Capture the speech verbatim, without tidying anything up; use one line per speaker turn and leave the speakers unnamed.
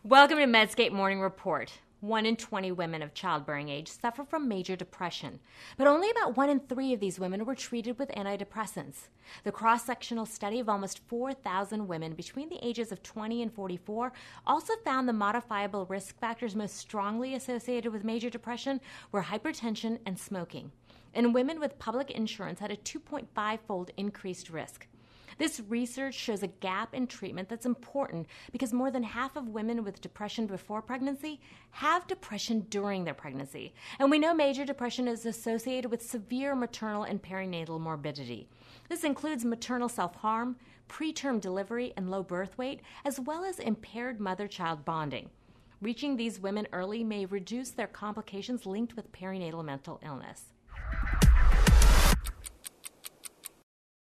Welcome to Medscape Morning Report. One in twenty women of childbearing age suffer from major depression, but only about one in three of these women were treated with antidepressants. The cross-sectional study of almost four thousand women between the ages of twenty and forty-four also found the modifiable risk factors most strongly associated with major depression were hypertension and smoking. And women with public insurance had a two point five fold increased risk. This research shows a gap in treatment that's important because more than half of women with depression before pregnancy have depression during their pregnancy. And we know major depression is associated with severe maternal and perinatal morbidity. This includes maternal self-harm, preterm delivery, and low birth weight, as well as impaired mother-child bonding. Reaching these women early may reduce their complications linked with perinatal mental illness.